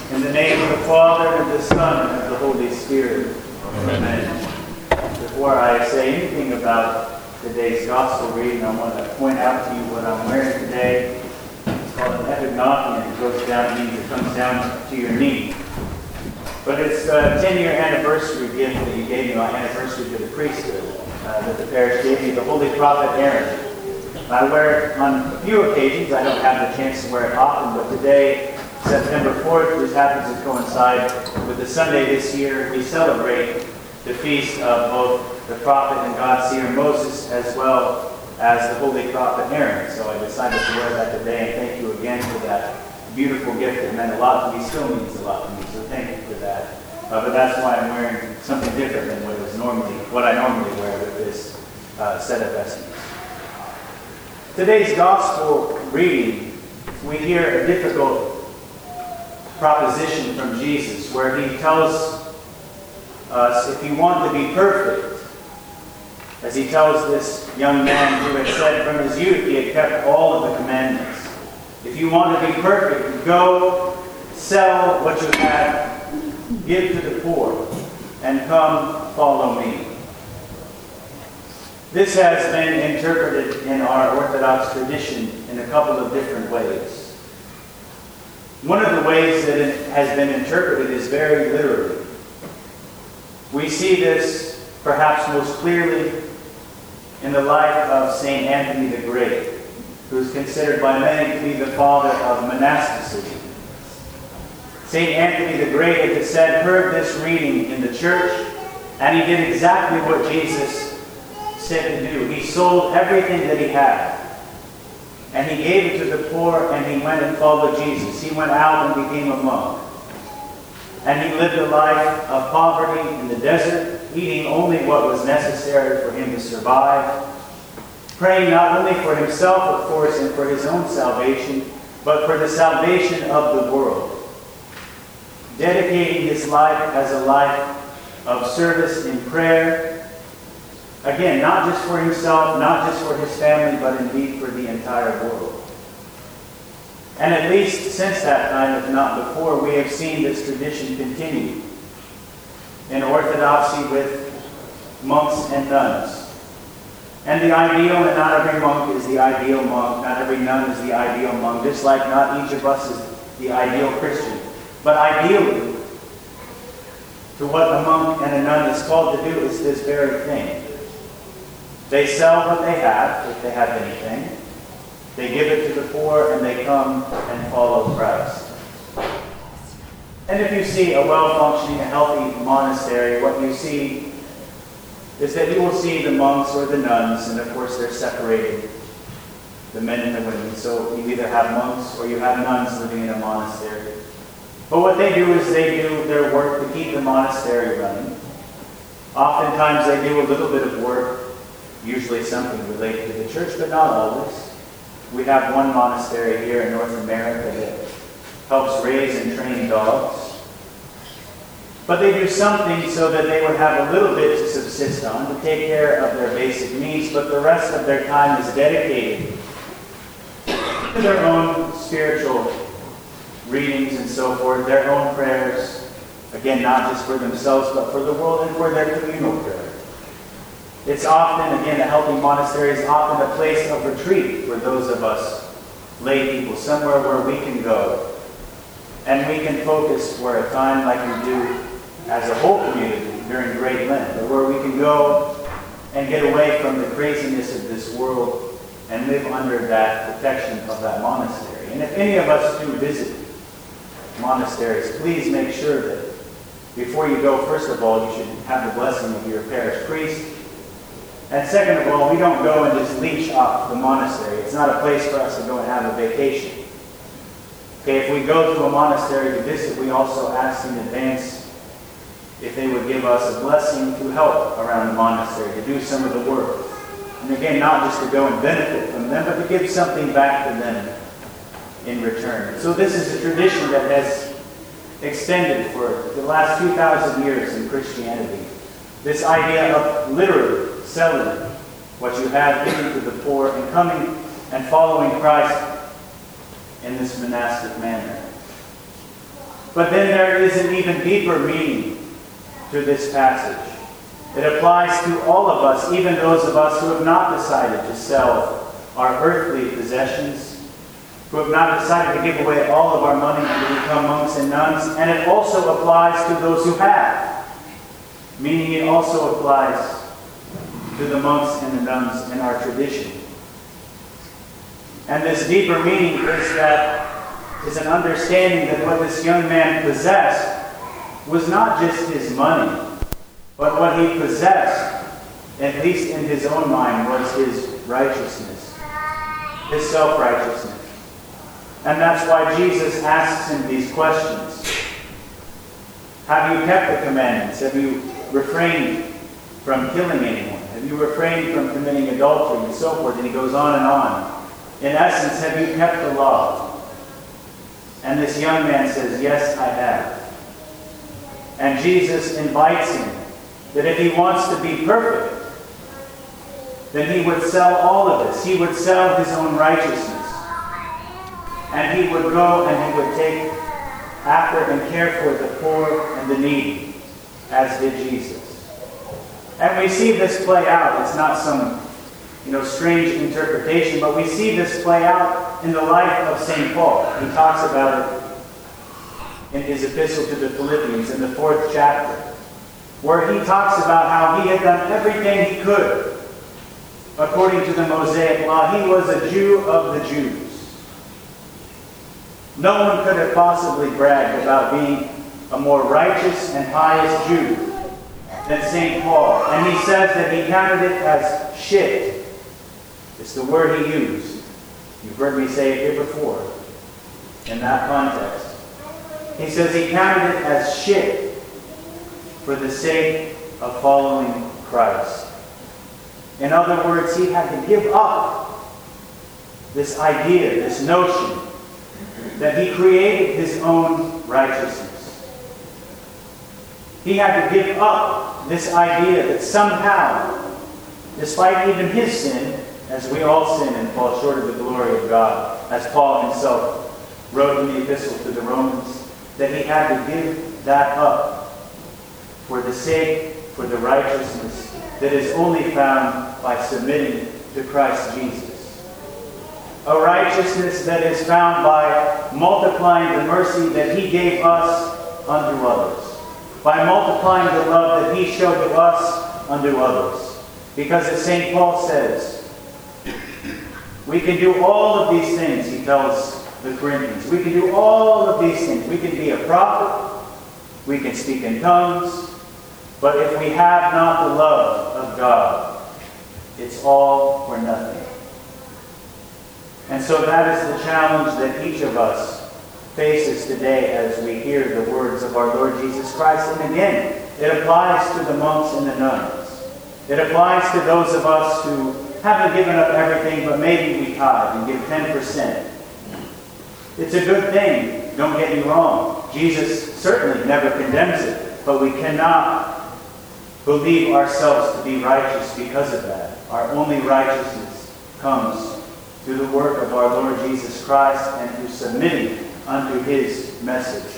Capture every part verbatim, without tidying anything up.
In the name of the Father, and of the Son, and of the Holy Spirit. Amen. Before I say anything about today's Gospel reading, I want to point out to you what I'm wearing today. It's called an epignothi, and it goes down, means it comes down to your knee. But it's a ten-year anniversary gift that you gave me, my anniversary to the priesthood, uh, that the parish gave me, the Holy Prophet Aaron. I wear it on a few occasions. I don't have the chance to wear it often, but today, September fourth, which happens to coincide with the Sunday this year, we celebrate the feast of both the prophet and God-seer Moses, as well as the Holy Prophet Aaron. So I decided to wear that today, and thank you again for that beautiful gift. It meant a lot to me, still means a lot to me, so thank you for that. Uh, but that's why I'm wearing something different than what is normally, what I normally wear with this uh, set of vestments. Today's Gospel reading, we hear a difficult proposition from Jesus, where he tells us if you want to be perfect, as he tells this young man who had said from his youth he had kept all of the commandments. If you want to be perfect, go sell what you have, give to the poor, and come follow me. This has been interpreted in our Orthodox tradition in a couple of different ways. One of the ways that it has been interpreted is very literally. We see this perhaps most clearly in the life of Saint Anthony the Great, who is considered by many to be the father of monasticism. Saint Anthony the Great, it is said, heard this reading in the church, and he did exactly what Jesus said to do. He sold everything that he had, and he gave it to the poor, and he went and followed Jesus. He went out and became a monk. And he lived a life of poverty in the desert, eating only what was necessary for him to survive, praying not only for himself, of course, and for his own salvation, but for the salvation of the world, dedicating his life as a life of service in prayer, again, not just for himself, not just for his family, but indeed for the entire world. And at least since that time, if not before, we have seen this tradition continue in Orthodoxy with monks and nuns. And the ideal, and not every monk is the ideal monk, not every nun is the ideal monk, just like not each of us is the ideal Christian. But ideally, to what a monk and a nun is called to do is this very thing. They sell what they have, if they have anything. They give it to the poor, and they come and follow Christ. And if you see a well-functioning, a healthy monastery, what you see is that you will see the monks or the nuns, and of course they're separated, the men and the women. So you either have monks or you have nuns living in a monastery. But what they do is they do their work to keep the monastery running. Oftentimes they do a little bit of work, usually something related to the church, but not always. We have one monastery here in North America that helps raise and train dogs. But they do something so that they would have a little bit to subsist on, to take care of their basic needs, but the rest of their time is dedicated to their own spiritual readings and so forth, their own prayers, again, not just for themselves, but for the world and for their communal prayer. It's often, again, a healthy monastery is often a place of retreat for those of us lay people, somewhere where we can go and we can focus for a time like we do as a whole community during Great Lent, but where we can go and get away from the craziness of this world and live under that protection of that monastery. And if any of us do visit monasteries, please make sure that before you go, first of all, you should have the blessing of your parish priest. And second of all, we don't go and just leech off the monastery. It's not a place for us to go and have a vacation. Okay, if we go to a monastery to visit, we also ask in advance if they would give us a blessing to help around the monastery, to do some of the work. And again, not just to go and benefit from them, but to give something back to them in return. So this is a tradition that has extended for the last two thousand years in Christianity. This idea of literally selling what you have, giving to the poor, and coming and following Christ in this monastic manner. But then there is an even deeper meaning to this passage. It applies to all of us, even those of us who have not decided to sell our earthly possessions, who have not decided to give away all of our money to become monks and nuns. And it also applies to those who have, meaning it also applies to the monks and the nuns in our tradition. And this deeper meaning is that is an understanding that what this young man possessed was not just his money, but what he possessed, at least in his own mind, was his righteousness, his self-righteousness. And that's why Jesus asks him these questions. Have you kept the commandments? Have you refrained from killing anyone? Have you refrained from committing adultery and so forth? And he goes on and on. In essence, have you kept the law? And this young man says, yes, I have. And Jesus invites him that if he wants to be perfect, then he would sell all of this. He would sell his own righteousness. And he would go and he would take after and care for the poor and the needy, as did Jesus. And we see this play out. It's not some, you know, strange interpretation, but we see this play out in the life of Saint Paul. He talks about it in his epistle to the Philippians in the fourth chapter, where he talks about how he had done everything he could according to the Mosaic law. He was a Jew of the Jews. No one could have possibly bragged about being a more righteous and pious Jew than Saint Paul. And he says that he counted it as shit. It's the word he used. You've heard me say it here before in that context. He says he counted it as shit for the sake of following Christ. In other words, he had to give up this idea, this notion, that he created his own righteousness. He had to give up this idea that somehow, despite even his sin, as we all sin and fall short of the glory of God, as Paul himself wrote in the epistle to the Romans, that he had to give that up for the sake, for the righteousness that is only found by submitting to Christ Jesus. A righteousness that is found by multiplying the mercy that he gave us unto others. By multiplying the love that he showed to us unto others. Because as Saint Paul says, we can do all of these things, he tells the Corinthians. We can do all of these things. We can be a prophet. We can speak in tongues. But if we have not the love of God, it's all for nothing. And so that is the challenge that each of us faces today as we hear the words of our Lord Jesus Christ. And again, it applies to the monks and the nuns. It applies to those of us who haven't given up everything, but maybe we tithe and give ten percent. It's a good thing, don't get me wrong. Jesus certainly never condemns it, but we cannot believe ourselves to be righteous because of that. Our only righteousness comes through the work of our Lord Jesus Christ and through submitting unto his message.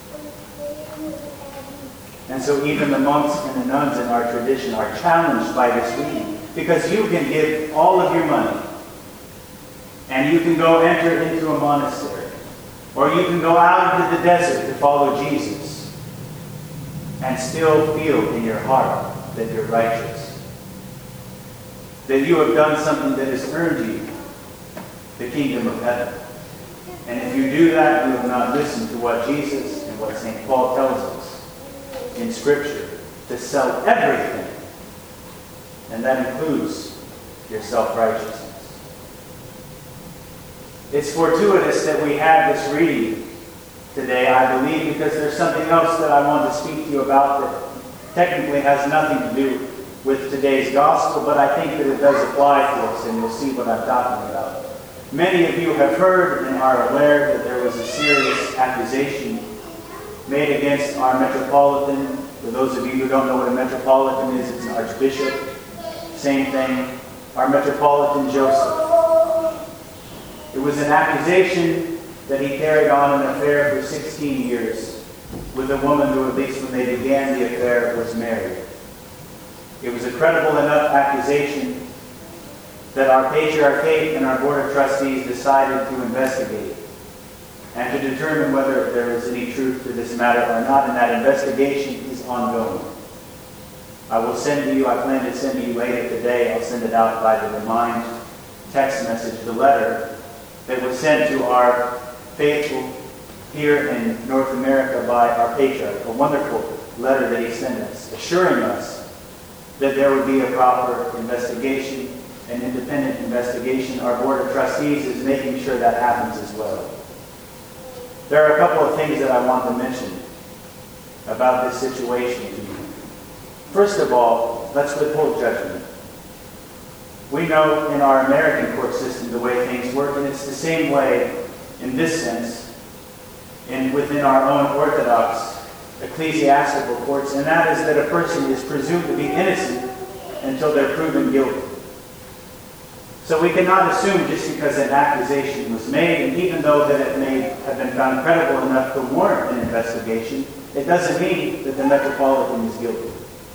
And so even the monks and the nuns in our tradition are challenged by this reading, because you can give all of your money and you can go enter into a monastery, or you can go out into the desert to follow Jesus and still feel in your heart that you're righteous, that you have done something that has earned you the kingdom of heaven. And if you do that, you have not listened to what Jesus and what Saint Paul tells us in Scripture, to sell everything. And that includes your self-righteousness. It's fortuitous that we have this reading today, I believe, because there's something else that I want to speak to you about that technically has nothing to do with today's gospel, but I think that it does apply to us, and you'll see what I'm talking about. Many of you have heard and are aware that there was a serious accusation made against our metropolitan. For those of you who don't know what a metropolitan is, it's an archbishop. Same thing. Our metropolitan Joseph. It was an accusation that he carried on an affair for sixteen years with a woman who, at least when they began the affair, was married. It was a credible enough accusation that our patriarchate and our board of trustees decided to investigate and to determine whether there is any truth to this matter or not, and that investigation is ongoing. I will send to you, I plan to send to you later today, I'll send it out by the Remind text message, the letter that was sent to our faithful here in North America by our patriarch, a wonderful letter that he sent us, assuring us that there would be a proper investigation, an independent investigation. Our board of trustees is making sure that happens as well. There are a couple of things that I want to mention about this situation to you. First of all, let's withhold judgment. We know in our American court system the way things work, and it's the same way in this sense and within our own Orthodox ecclesiastical courts, and that is that a person is presumed to be innocent until they're proven guilty. So we cannot assume just because an accusation was made, and even though that it may have been found credible enough to warrant an investigation, it doesn't mean that the Metropolitan is guilty.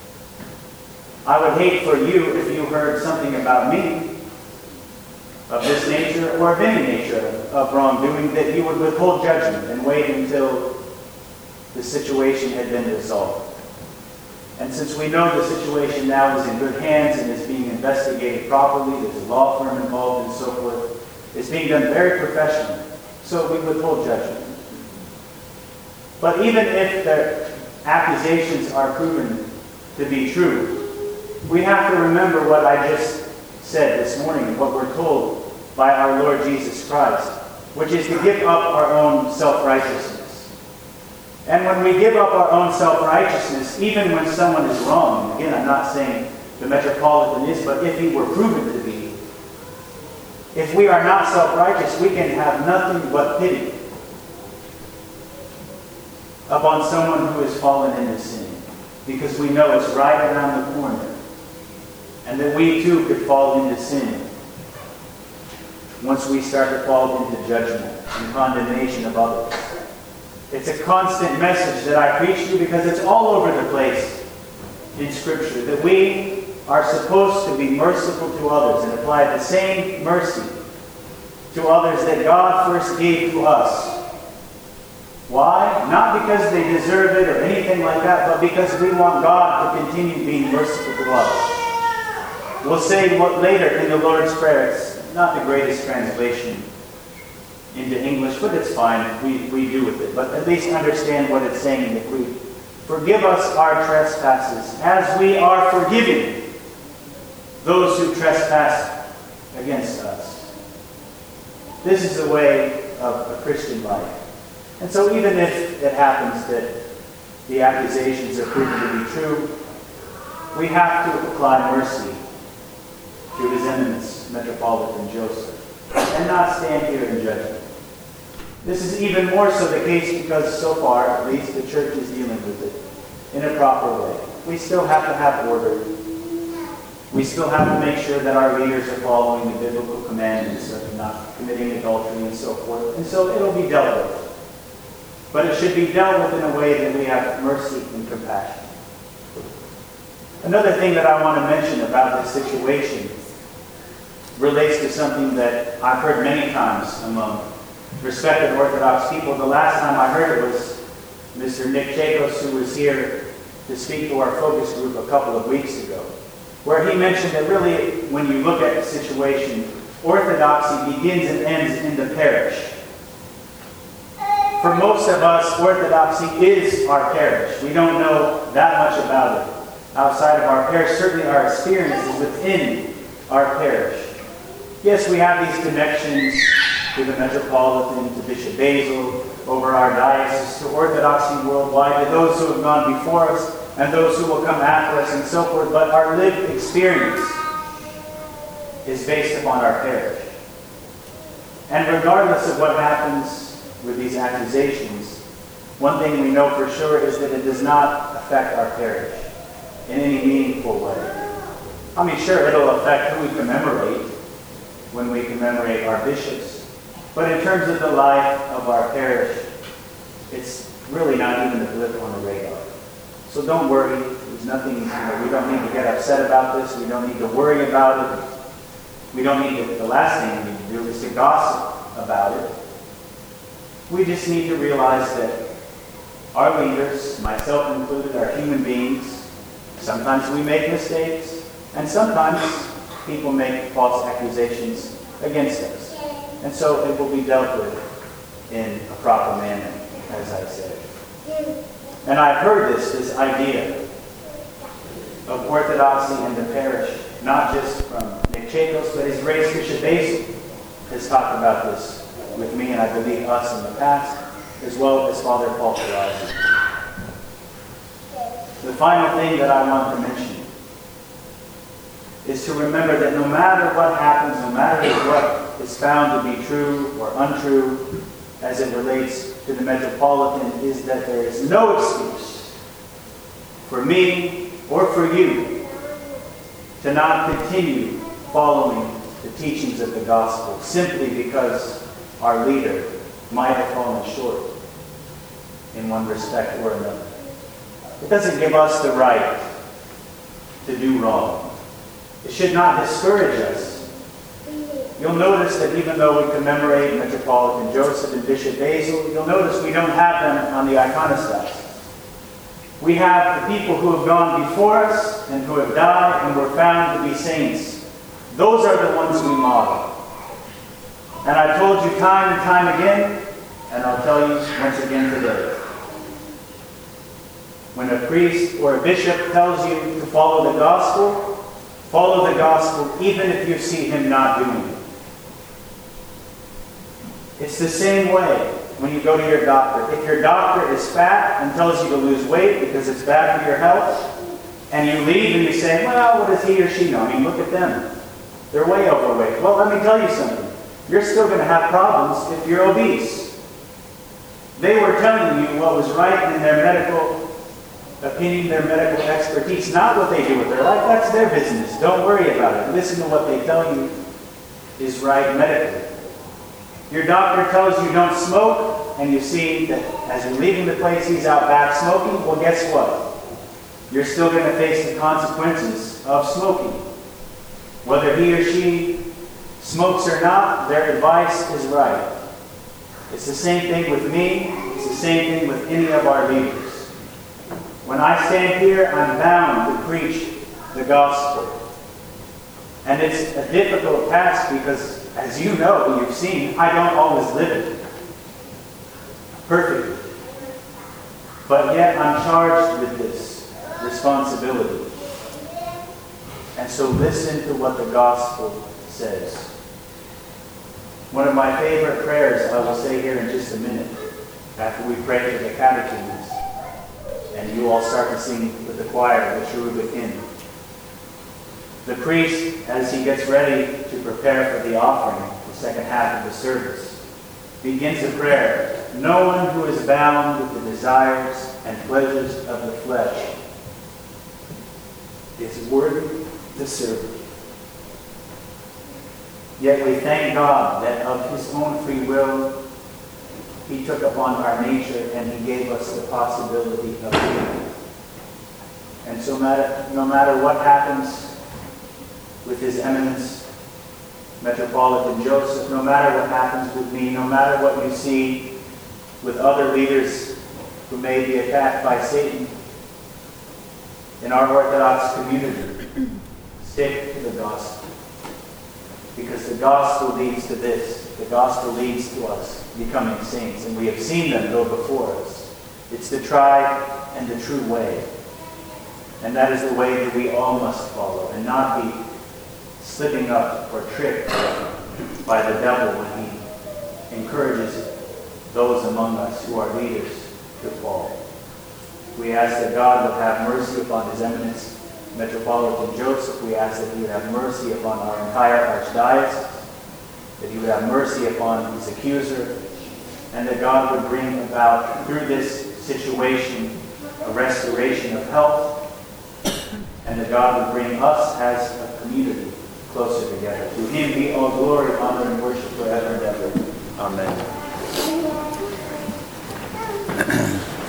I would hate for you, if you heard something about me of this nature or of any nature of wrongdoing, that you would withhold judgment and wait until the situation had been resolved. And since we know the situation now is in good hands and is being investigated properly, there's a law firm involved and so forth, it's being done very professionally, so we withhold judgment. But even if the accusations are proven to be true, we have to remember what I just said this morning, what we're told by our Lord Jesus Christ, which is to give up our own self-righteousness. And when we give up our own self-righteousness, even when someone is wrong, again, I'm not saying the Metropolitan is, but if he were proven to be, if we are not self-righteous, we can have nothing but pity upon someone who has fallen into sin, because we know it's right around the corner, and that we too could fall into sin once we start to fall into judgment and condemnation of others. It's a constant message that I preach to you because it's all over the place in Scripture, that we are supposed to be merciful to others and apply the same mercy to others that God first gave to us. Why? Not because they deserve it or anything like that, but because we want God to continue being merciful to us. We'll say what later in the Lord's Prayer. It's not the greatest translation into English, but it's fine. We, we do with it. But at least understand what it's saying. If we forgive us our trespasses, as we are forgiving those who trespass against us. This is the way of a Christian life. And so even if it happens that the accusations are proven to be true, we have to apply mercy to His Eminence, Metropolitan Joseph, and not stand here in judgment. This is even more so the case because so far, at least, the church is dealing with it in a proper way. We still have to have order. We still have to make sure that our leaders are following the biblical commandments of not committing adultery and so forth. And so it'll be dealt with. But it should be dealt with in a way that we have mercy and compassion. Another thing that I want to mention about this situation relates to something that I've heard many times among respected Orthodox people. The last time I heard it was Mister Nick Chakos, who was here to speak to our focus group a couple of weeks ago, where he mentioned that really, when you look at the situation, Orthodoxy begins and ends in the parish. For most of us, Orthodoxy is our parish. We don't know that much about it outside of our parish. Certainly our experience is within our parish. Yes, we have these connections to the Metropolitan, to Bishop Basil, over our diocese, to Orthodoxy worldwide, to those who have gone before us, and those who will come after us, and so forth. But our lived experience is based upon our parish. And regardless of what happens with these accusations, one thing we know for sure is that it does not affect our parish in any meaningful way. I mean, sure, it'll affect who we commemorate when we commemorate our bishops, but in terms of the life of our parish, it's really not even a blip on the radar. So don't worry. There's nothing, you know, we don't need to get upset about this. We don't need to worry about it. We don't need to, the last thing we need to do is to gossip about it. We just need to realize that our leaders, myself included, are human beings. Sometimes we make mistakes, and sometimes people make false accusations against us. And so it will be dealt with in a proper manner, as I said. And I've heard this, this idea of orthodoxy in the parish, not just from Nick Chakos, but His Grace Bishop Basil has talked about this with me, and I believe us in the past, as well as Father Paul Ferrazzi. The final thing that I want to mention is to remember that no matter what happens, no matter what is found to be true or untrue as it relates to the Metropolitan, is that there is no excuse for me or for you to not continue following the teachings of the gospel simply because our leader might have fallen short in one respect or another. It doesn't give us the right to do wrong. It should not discourage us. You'll notice that even though we commemorate Metropolitan Joseph and Bishop Basil, you'll notice we don't have them on the iconostase. We have the people who have gone before us and who have died and were found to be saints. Those are the ones we model. And I've told you time and time again, and I'll tell you once again today. When a priest or a bishop tells you to follow the gospel, follow the gospel even if you see him not doing it. It's the same way when you go to your doctor. If your doctor is fat and tells you to lose weight because it's bad for your health, and you leave and you say, well, what does he or she know? I mean, look at them. They're way overweight. Well, let me tell you something. You're still going to have problems if you're obese. They were telling you what was right in their medical opinion, their medical expertise, not what they do with their life. That's their business. Don't worry about it. Listen to what they tell you is right medically. Your doctor tells you don't smoke, and you see that as you're leaving the place, he's out back smoking. Well, guess what? You're still going to face the consequences of smoking. Whether he or she smokes or not, their advice is right. It's the same thing with me. It's the same thing with any of our leaders. When I stand here, I'm bound to preach the gospel. And it's a difficult task because, as you know, you've seen, I don't always live it perfectly. But yet I'm charged with this responsibility. And so listen to what the gospel says. One of my favorite prayers I will say here in just a minute, after we pray for the catechisms, and you all start to sing with the choir the cherubic hymn. The priest, as he gets ready to prepare for the offering, the second half of the service, begins a prayer. No one who is bound with the desires and pleasures of the flesh is worthy to serve. Yet we thank God that of His own free will, He took upon our nature and He gave us the possibility of freedom. And so matter, no matter what happens with His Eminence, Metropolitan Joseph, no matter what happens with me, no matter what you see with other leaders who may be attacked by Satan, in our Orthodox community, stick to the gospel. Because the gospel leads to this. The gospel leads to us becoming saints. And we have seen them go before us. It's the tried and the true way. And that is the way that we all must follow. And not be slipping up or tricked by the devil when he encourages those among us who are leaders to fall. We ask that God would have mercy upon His Eminence, Metropolitan Joseph. We ask that He would have mercy upon our entire archdiocese, that He would have mercy upon his accuser, and that God would bring about, through this situation, a restoration of health, and that God would bring us as a community closer together. To Him be all glory, honor, and worship forever and ever. Amen.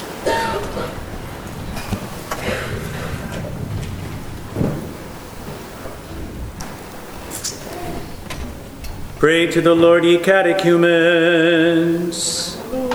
Pray to the Lord, ye catechumens.